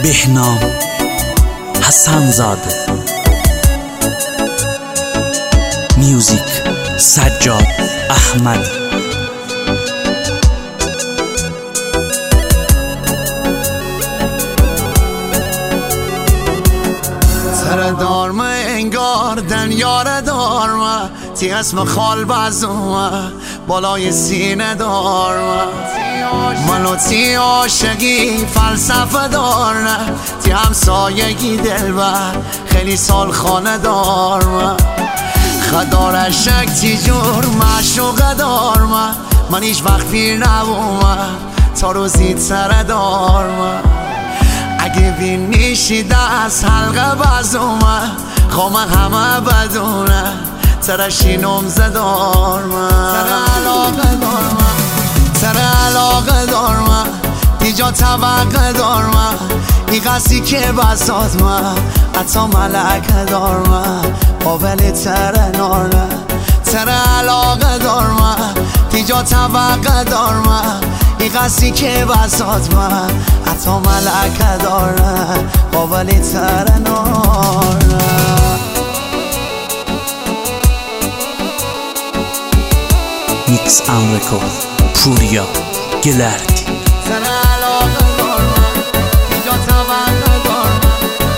بهنام حسن زاده، میوزیک سجاد احمدی. سر دارمه انگار دن یار دارمه تی اسم خال بزومه بالای سینه دارمه منو تی عاشقی فلسفه دارمه تی همسایگی دلبر خیلی سال خانه دارمه خدارشک تی جور معشوقه دارمه من هیچ وقت پیر نبومه تا روزی سر دارمه اگه بینیشی دست حلقه بزومه خوامه همه بدونه ترشی نمزه دارمه تر علاقه دارمه تر علاقه دارمه دیجا طبقه دارمه ای قصی که بسات من حتی ملکه دارمه قابل تر نارمه تر علاقه دارمه دیجا طبقه دارمه ای قصی که بسات من حتی ملکه دارمه قابل تر نارمه. میکس اند رکورد پوریا گلردی. تر علاقه دارمه دیجا طبقه دارمه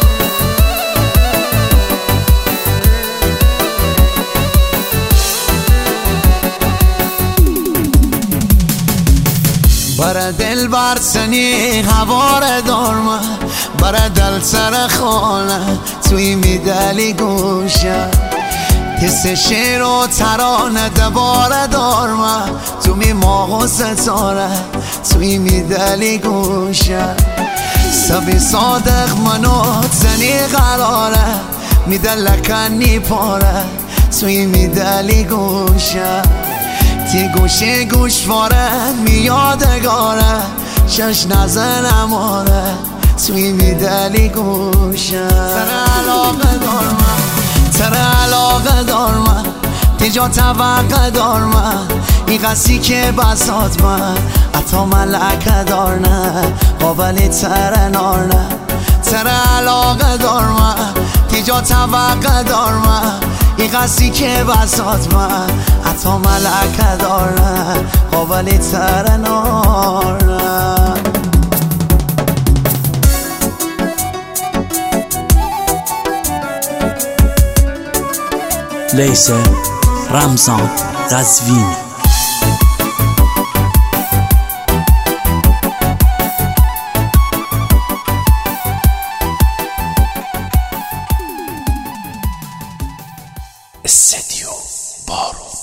برا دل برسنی هوار دارمه برا دل سر خانه توی میدلی گوشه حس شعر و ترانه دباره دارمه تو می ماه و ستاره توی میدلی گوشه سبی صادق منو زنی قراره میدلکنی پاره توی میدلی گوشه تی گوشه گوشواره میادگاره شش نزنم آره توی میدلی گوشه تر علاقه دارمه تر علاقه دارمه دیجا طبقه دارمه ای قصی که بسات من حتی ملکه دارنه قابلی تر نارنه تر علاقه دارمه دیجا طبقه دارمه ای قصی که بسات من حتی ملکه دارنه قابلی تر نارنه. لیسه رمضان قزوینی. استدیو بارو.